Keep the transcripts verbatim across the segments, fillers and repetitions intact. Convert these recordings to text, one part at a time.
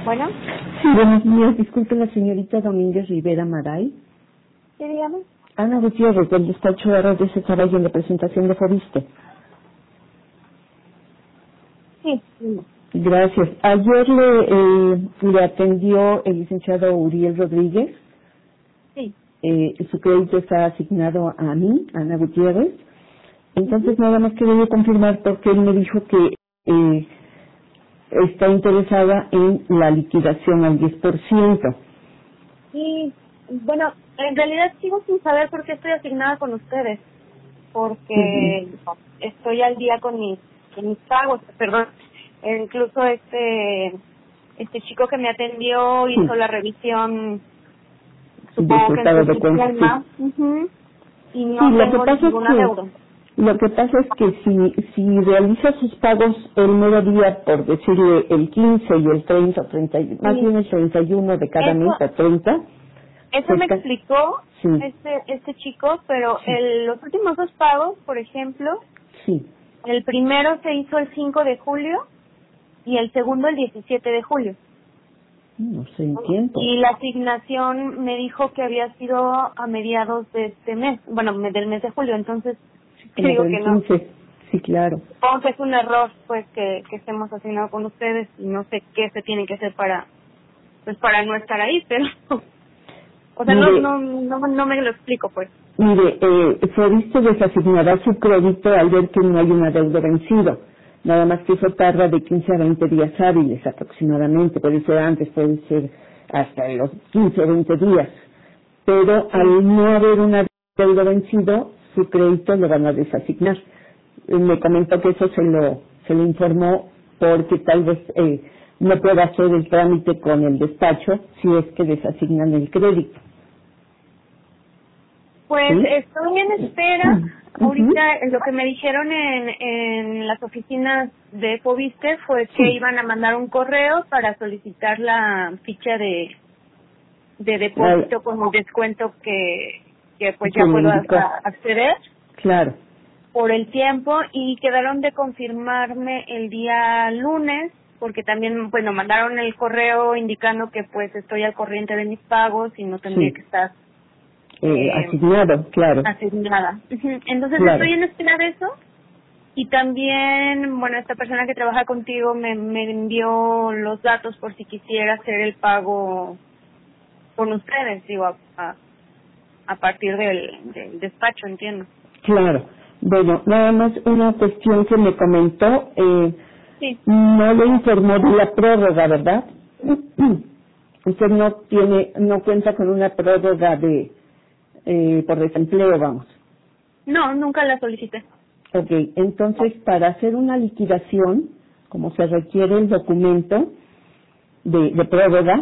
Bueno, Sí, buenos días. Disculpe, la señorita Domínguez Rivera Maray. ¿sí, dígame? Ana Gutiérrez, del despacho de R D C Caballo en representación de Fobiste. Sí, sí. Gracias. Ayer le, eh, le atendió el licenciado Uriel Rodríguez. Sí. Eh, su crédito está asignado a mí, Ana Gutiérrez. Entonces, Ujú. nada más quería confirmar porque él me dijo que eh, está interesada en la liquidación al diez por ciento. Y, bueno, en realidad sigo sin saber por qué estoy asignada con ustedes. Ujú. Porque estoy al día con mis, con mis pagos, perdón. E incluso este este chico que me atendió hizo Sí, la revisión, de supongo su que en estado su de cuenta, sí. sistema, ujú, y Sí, no lo que tengo pasa es ninguna que deuda. lo que pasa es que si si realiza sus pagos el mero día, por decirle el quince y el treinta, treinta, y- más Sí. bien el treinta y uno de cada mes Eso, o treinta, Eso se me ca- explicó sí, este este chico, pero sí, el, los últimos dos pagos, por ejemplo, sí, el primero se hizo el cinco de julio y el segundo el diecisiete de julio. no sé en tiempo, Y la asignación me dijo que había sido a mediados de este mes, bueno, me- del mes de julio, entonces te como digo del que no. quince, sí, claro. Supongo que es un error, pues, que, que estemos asignados con ustedes y no sé qué se tiene que hacer para, pues, para no estar ahí, pero, o sea, no, Mire, no, no, no me lo explico, pues. mire, eh, Fobiste desasignará su crédito al ver que no hay un adeudo vencido. Nada más que eso tarda de quince a veinte días hábiles aproximadamente, puede ser antes, puede ser hasta los quince o veinte días. Pero Sí. al no haber un adeudo vencido, su crédito lo van a desasignar. Eh, Me comentó que eso se lo, se lo informó porque tal vez eh, no pueda hacer el trámite con el despacho si es que desasignan el crédito. Pues ¿Sí? estoy en espera. Ujú. Ahorita lo que me dijeron en, en las oficinas de Fobiste fue que Sí. iban a mandar un correo para solicitar la ficha de, de Ah, depósito con un descuento que, que pues que ya me puedo a- indicó. a- acceder Claro. por el tiempo y quedaron de confirmarme el día lunes porque también, bueno, mandaron el correo indicando que pues estoy al corriente de mis pagos y no tendría Sí. que estar Eh, eh, asignado, claro. asignada. Ujú. Entonces Claro. estoy en espera de eso y también, bueno, esta persona que trabaja contigo me, me envió los datos por si quisiera hacer el pago con ustedes, digo, a, a, a partir del, del despacho, entiendo. Claro. Bueno, nada más una cuestión que me comentó. Eh, Sí. No le informó de la prórroga, ¿verdad? Usted no tiene, no cuenta con una prórroga de, eh, por desempleo, vamos. No, nunca la solicité. Ok, entonces para hacer una liquidación, como se requiere el documento de, de prórroga,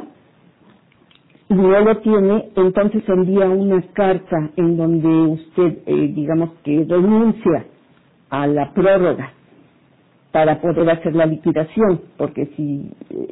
y no lo tiene, entonces envía una carta en donde usted, eh, digamos que renuncia a la prórroga para poder hacer la liquidación, porque si eh,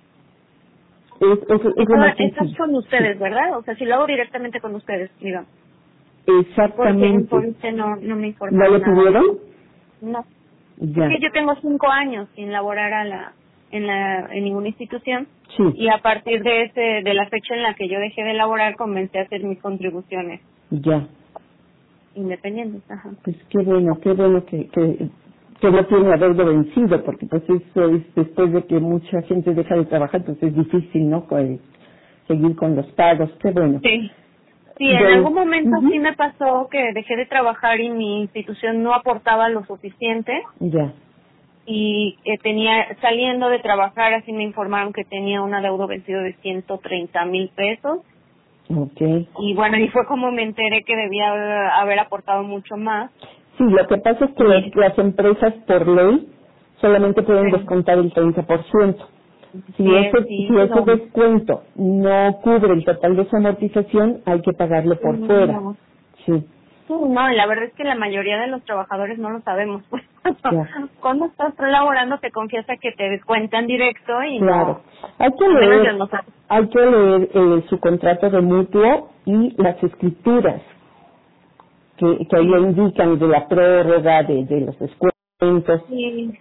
es, es, es Esto, lo más esto es sencillo. con Sí, ustedes, ¿verdad? O sea, si lo hago directamente con ustedes, digamos. Porque en exactamente. Police no, no me ¿No informaron lo nada de tuvieron? eso. No. Es Ya, que yo tengo cinco años sin laborar a la, en, la, en ninguna institución sí, y a partir de ese de la fecha en la que yo dejé de laborar comencé a hacer mis contribuciones ya. independientes. Ajá. Pues qué bueno, qué bueno que, que, que no tiene adeudo vencido, porque pues eso es después de que mucha gente deja de trabajar, pues es difícil, ¿no? Pues, seguir con los pagos, qué bueno. Sí. Sí, en Bueno, algún momento sí ujú, me pasó que dejé de trabajar y mi institución no aportaba lo suficiente ya, y que tenía, saliendo de trabajar, así me informaron que tenía un adeudo vencido de ciento treinta mil pesos. ok. Y bueno, y fue como me enteré que debía haber haber aportado mucho más. Sí, lo que pasa es que las, Y, las empresas por ley solamente pueden sí, descontar el treinta por ciento. Si sí, ese, sí, si ese no, descuento no cubre el total de su amortización, hay que pagarlo por fuera. no, Sí, sí, no, la verdad es que la mayoría de los trabajadores no lo sabemos. Pues, ya, cuando estás laborando te confiesa que te descuentan directo y claro. no, Hay que al menos yo leer, no sé. hay que leer eh, su contrato de mutuo y las escrituras que, que ahí Sí, indican de la prórroga, de, de los descuentos. sí,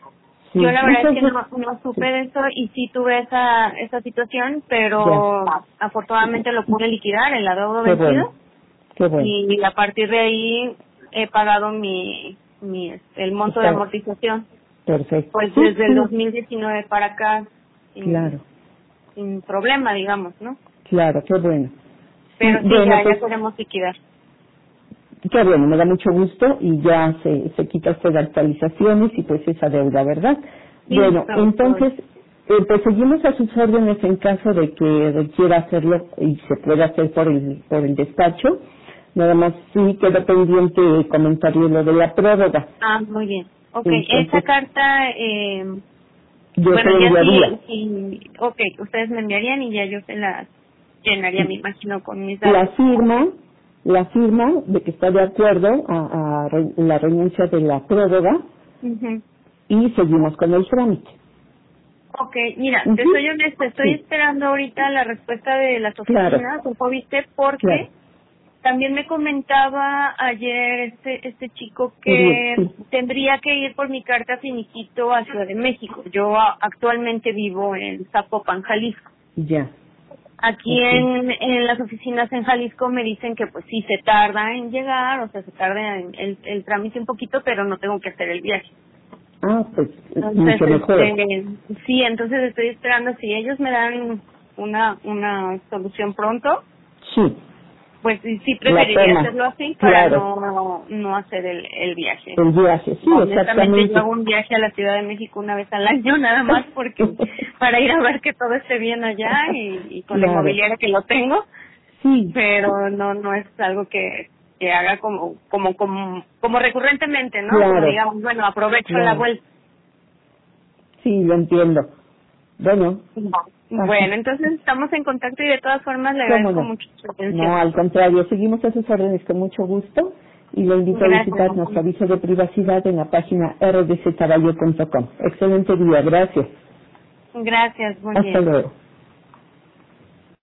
Sí. Yo la verdad es que Entonces, no, no supe sí. de eso y sí tuve esa esa situación, pero Ya. afortunadamente lo pude liquidar, el adeudo Qué vencido, bueno, qué bueno. y a partir de ahí he pagado mi, mi el monto de Está amortización, perfecto. pues Sí, desde el sí, dos mil diecinueve para acá, sin, claro, sin problema, digamos, ¿no? claro, qué bueno. Sí, Pero sí, bueno, ya, pues, ya podemos liquidar. qué bueno, me da mucho gusto y ya se, se quita usted de actualizaciones y pues esa deuda, ¿verdad? Sí, Bueno, todo, todo. entonces, eh, pues seguimos a sus órdenes en caso de que requiera hacerlo y se pueda hacer por el, por el despacho. Nada más sí quedó pendiente comentarle lo de la prórroga. Ah, muy bien. Ok, esa Entonces, carta, eh, yo se bueno, lo ya enviaría. sí, sí, ok, ustedes me enviarían y ya yo se la llenaría, me imagino, con mis La datos. firma, la firma de que está de acuerdo a, a re- la renuncia de la prórroga Ujú. y seguimos con el trámite. Ok, mira, te Ujú. soy honesta, estoy Sí, esperando ahorita la respuesta de las claro, oficinas, un viste, claro. porque también me comentaba ayer este este chico Uriel, que sí, tendría que ir por mi carta finiquito a Ciudad de México. Yo a- actualmente vivo en Zapopan, Jalisco. ya, Aquí ok. en, en las oficinas en Jalisco me dicen que pues sí se tarda en llegar, o sea, se tarda en el, el trámite un poquito, pero no tengo que hacer el viaje. Ah, pues Entonces, mucho mejor. este, sí, entonces estoy esperando si ellos me dan una una solución pronto, Sí, pues sí, sí la preferiría toma, hacerlo así para claro, no no, no hacer el, el viaje. el viaje, sí, Honestamente yo exactamente. hago un viaje a la Ciudad de México una vez al año nada más porque para ir a ver que todo esté bien allá y, y con la Claro, inmobiliaria que lo tengo, sí, pero no no es algo que que haga como como como como recurrentemente, ¿no? Como claro, digamos, bueno, aprovecho la claro, vuelta. sí, lo entiendo. Bueno, Bueno, así, entonces estamos en contacto y de todas formas le cómo agradezco no. mucho su No, atención. al contrario, seguimos a sus órdenes con mucho gusto y le invito a Gracias. visitar nuestro aviso de privacidad en la página r d c caballo punto com. Excelente día, gracias. Gracias, buen Hasta día. luego.